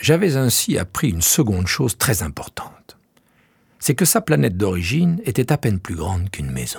J'avais ainsi appris une seconde chose très importante. C'est que sa planète d'origine était à peine plus grande qu'une maison.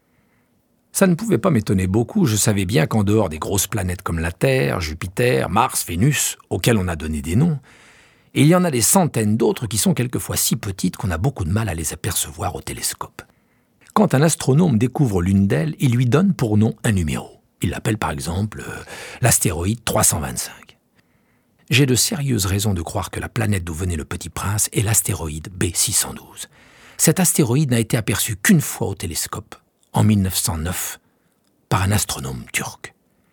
Ça ne pouvait pas m'étonner beaucoup, je savais bien qu'en dehors des grosses planètes comme la Terre, Jupiter, Mars, Vénus, auxquelles on a donné des noms, il y en a des centaines d'autres qui sont quelquefois si petites qu'on a beaucoup de mal à les apercevoir au télescope. Quand un astronome découvre l'une d'elles, il lui donne pour nom un numéro. Il l'appelle par exemple l'astéroïde 325. J'ai de sérieuses raisons de croire que la planète d'où venait le Petit Prince est l'astéroïde B612. Cet astéroïde n'a été aperçu qu'une fois au télescope, en 1909, par un astronome turc.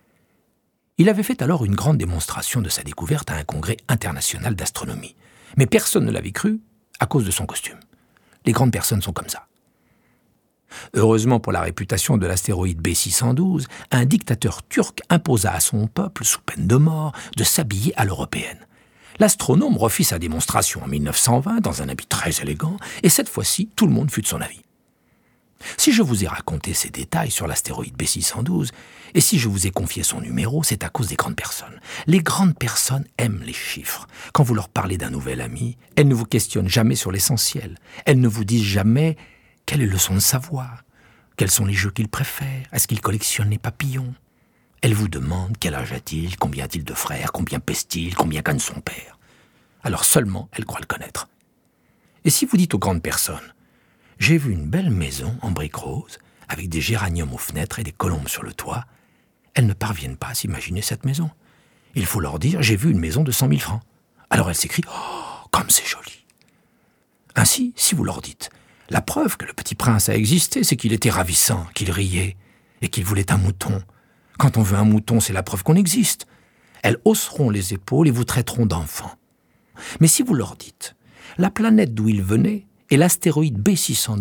Il avait fait alors une grande démonstration de sa découverte à un congrès international d'astronomie. Mais personne ne l'avait cru à cause de son costume. Les grandes personnes sont comme ça. Heureusement pour la réputation de l'astéroïde B612, un dictateur turc imposa à son peuple, sous peine de mort, de s'habiller à l'européenne. L'astronome refit sa démonstration en 1920 dans un habit très élégant, et cette fois-ci, tout le monde fut de son avis. Si je vous ai raconté ces détails sur l'astéroïde B612, et si je vous ai confié son numéro, c'est à cause des grandes personnes. Les grandes personnes aiment les chiffres. Quand vous leur parlez d'un nouvel ami, elles ne vous questionnent jamais sur l'essentiel. Elles ne vous disent jamais quelle est le son de sa voix, quels sont les jeux qu'il préfère, est-ce qu'il collectionne les papillons. Elles vous demandent quel âge a-t-il, combien a-t-il de frères, combien pèse-t-il, combien gagne son père. Alors seulement elles croient le connaître. Et si vous dites aux grandes personnes « J'ai vu une belle maison en briques roses, avec des géraniums aux fenêtres et des colombes sur le toit », elles ne parviennent pas à s'imaginer cette maison. Il faut leur dire « J'ai vu une maison de 100 000 francs ». Alors elles s'écrient « Oh, comme c'est joli !» Ainsi, si vous leur dites « La preuve que le Petit Prince a existé, c'est qu'il était ravissant, qu'il riait, et qu'il voulait un mouton. Quand on veut un mouton, c'est la preuve qu'on existe. » Elles hausseront les épaules et vous traiteront d'enfant. Mais si vous leur dites « La planète d'où il venait est l'astéroïde B612 »,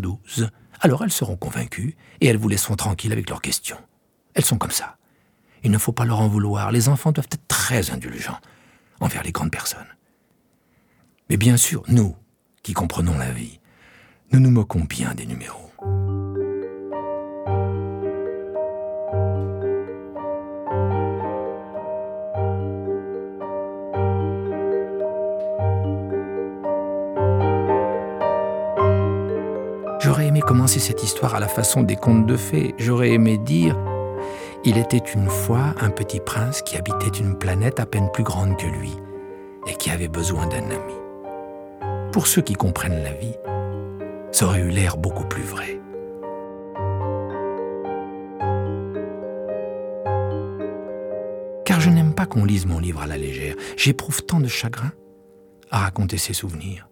alors elles seront convaincues et elles vous laisseront tranquille avec leurs questions. Elles sont comme ça. Il ne faut pas leur en vouloir. Les enfants doivent être très indulgents envers les grandes personnes. Mais bien sûr, nous, qui comprenons la vie, nous nous moquons bien des numéros. J'aurais aimé commencer cette histoire à la façon des contes de fées. J'aurais aimé dire « Il était une fois un petit prince qui habitait une planète à peine plus grande que lui et qui avait besoin d'un ami. » Pour ceux qui comprennent la vie, ça aurait eu l'air beaucoup plus vrai. Car je n'aime pas qu'on lise mon livre à la légère. J'éprouve tant de chagrin à raconter ses souvenirs.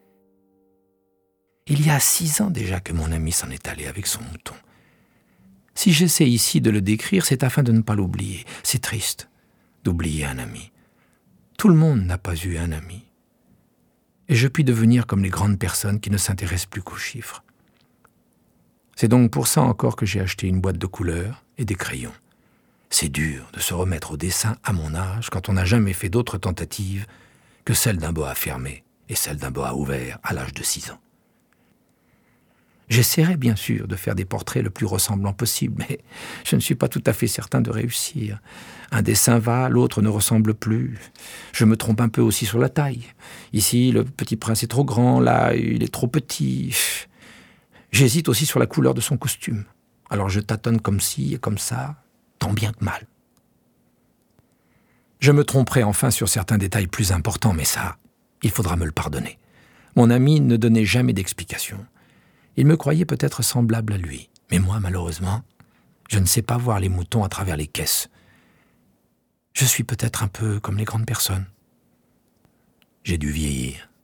Il y a 6 ans déjà que mon ami s'en est allé avec son mouton. Si j'essaie ici de le décrire, c'est afin de ne pas l'oublier. C'est triste d'oublier un ami. Tout le monde n'a pas eu un ami. Et je puis devenir comme les grandes personnes qui ne s'intéressent plus qu'aux chiffres. C'est donc pour ça encore que j'ai acheté une boîte de couleurs et des crayons. C'est dur de se remettre au dessin à mon âge quand on n'a jamais fait d'autres tentatives que celle d'un boa fermé et celle d'un boa ouvert à l'âge de 6 ans. J'essaierai bien sûr de faire des portraits le plus ressemblants possible, mais je ne suis pas tout à fait certain de réussir. Un dessin va, l'autre ne ressemble plus. Je me trompe un peu aussi sur la taille. Ici, le Petit Prince est trop grand, là, il est trop petit. J'hésite aussi sur la couleur de son costume. Alors je tâtonne comme ci et comme ça, tant bien que mal. Je me tromperai enfin sur certains détails plus importants, mais ça, il faudra me le pardonner. Mon ami ne donnait jamais d'explication. Il me croyait peut-être semblable à lui. Mais moi, malheureusement, je ne sais pas voir les moutons à travers les caisses. Je suis peut-être un peu comme les grandes personnes. J'ai dû vieillir.